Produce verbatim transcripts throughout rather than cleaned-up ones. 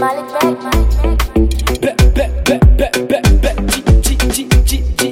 Malik Beck. Beck, Beck, Beck, Beck, Beck, Beck, G, G, G, G, G.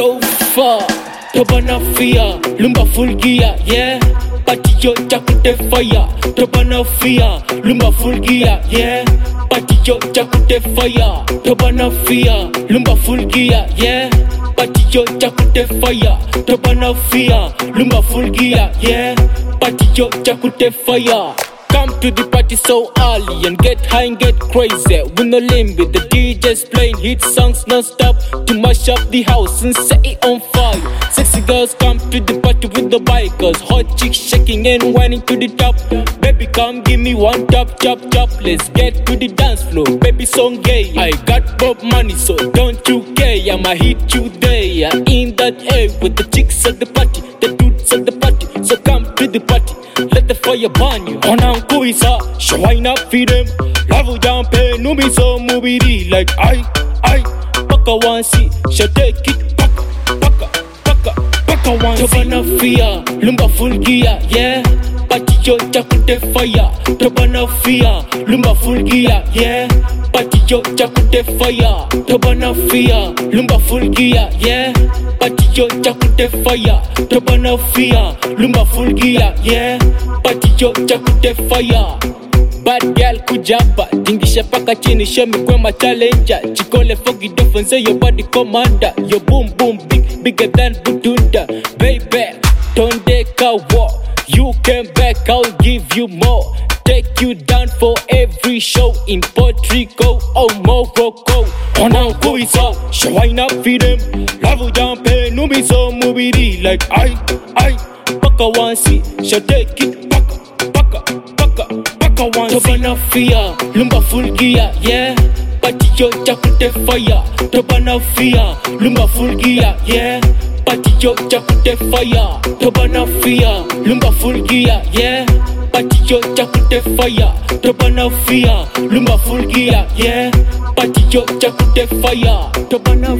Dofa, Tobana Fia, Lumba full gear, yeah. Patio Chakute fire, Tobana Fia, Lumba full gear, yeah. Patio Chakute fire, Tobana Fia, Lumba full gear, yeah. Patio Chakute fire, Tobana Fia, Lumba full gear, yeah. Patio Chakute fire. Come to the party so early and get high and get crazy. With no limit, the D J's playing hit songs non-stop to mash up the house and set it on fire. Sexy girls come to the party with the bikers, hot chicks shaking and whining to the top. Baby, come give me one top, chop, chop. Let's get to the dance floor, baby, song gay. I got Bob money, so don't you care. I'ma hit you there in that air with the chicks at the party, the dudes at the party. So come to the party, let the fire burn you. On Kuisa, shine up for them. Love jump in, no be so movie like I, I, Paka one see, shall take it, Paka, Paka, Paka, Paka one see. Tobana Fia, Lumba full gear, yeah. Patio Chakute fire, Tobana Fia, Lumba full gear, yeah. Patio Chakute fire, Tobana Fia, Lumba full gear, yeah. Patio Chakute fire, Tobana Fia, Lumba full gear, yeah. Patio Chakute fire. Bad girl kujapa, tingisha paka chini, show me kwema challenger. Chikole foggy dolphin, say your body commander. Your boom boom big, bigger than Budunda. Baby, don't take a walk. You came back, I'll give you more. Take you down for every show in Puerto Rico or Morocco. On a quiz out, shine up for them. Love jump in, no be so movie like I, I, Paka one see, shall take it, Paka, Paka, Paka, Paka one see. Tobana Fia, Lumba full gear, yeah. Patio Chakute fire, Tobana Fia, Lumba full gear, yeah. Patio Chakute fire, Tobana Fia, Lumba full gear, yeah. Patio Chakute fire, Tobana Fia, Lumba full gear, yeah. Patio Chakute fire, Tobana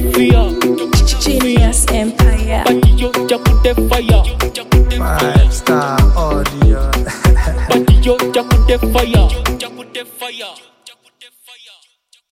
Fia, Genius Empire. Patio Chakute fire, Five star audio. Patio Chakute fire, Chakute fire.